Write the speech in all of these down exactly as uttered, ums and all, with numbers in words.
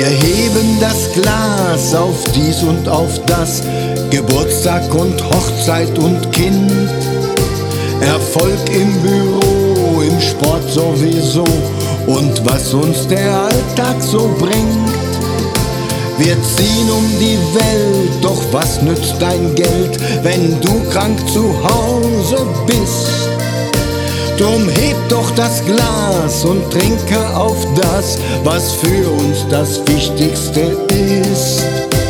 Wir heben das Glas auf dies und auf das, Geburtstag und Hochzeit und Kind, Erfolg im Büro, im Sport sowieso und was uns der Alltag so bringt. Wir ziehen um die Welt, doch was nützt dein Geld, wenn du krank zu Hause bist? Drum heb doch das Glas und trinke auf das, was für uns das Wichtigste ist.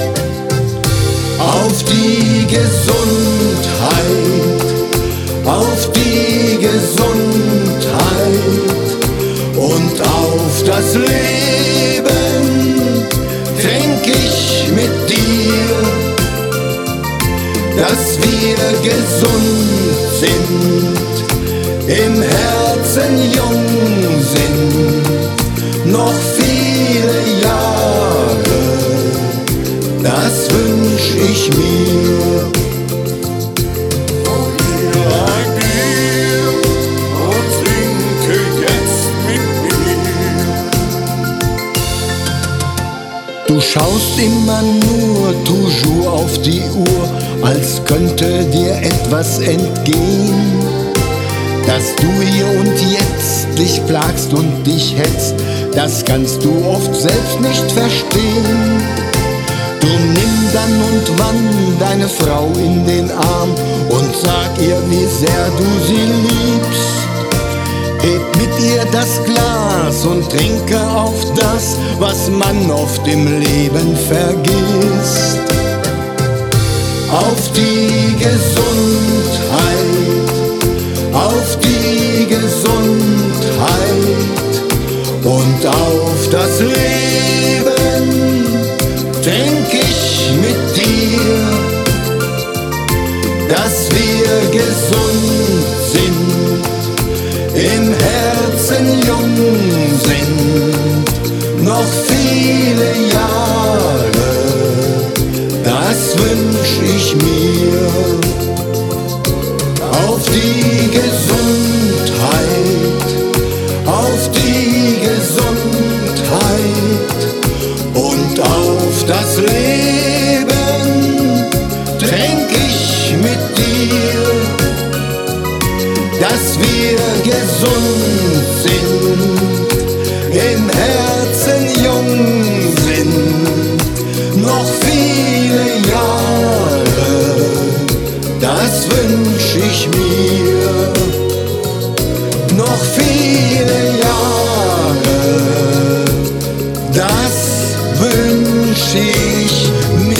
Auf die Gesundheit, auf die Gesundheit und auf das Leben trink ich mit dir, dass wir gesund sind, im Herzen jung sind, noch viele Jahre, das wünsch ich mir. Hol dir ein Bier und trinke jetzt mit mir. Du schaust immer nur toujours auf die Uhr, als könnte dir etwas entgehen. Dass du hier und jetzt dich plagst und dich hetzt, das kannst du oft selbst nicht verstehen. Drum nimm dann und wann deine Frau in den Arm und sag ihr, wie sehr du sie liebst. Heb mit ihr das Glas und trinke auf das, was man oft im Leben vergisst. Auf die Gesundheit, auf die Gesundheit und auf das Leben denk ich mit dir, dass wir gesund sind, im Herzen jung sind, noch viele Jahre, das wünsch ich mir. Auf die Gesundheit, auf die Gesundheit und auf das Leben trink ich mit dir, dass wir gesund sind, im Herzen jung sind, noch viele Jahre, das wünsch ich mir, noch viele Jahre, das wünsch ich mir.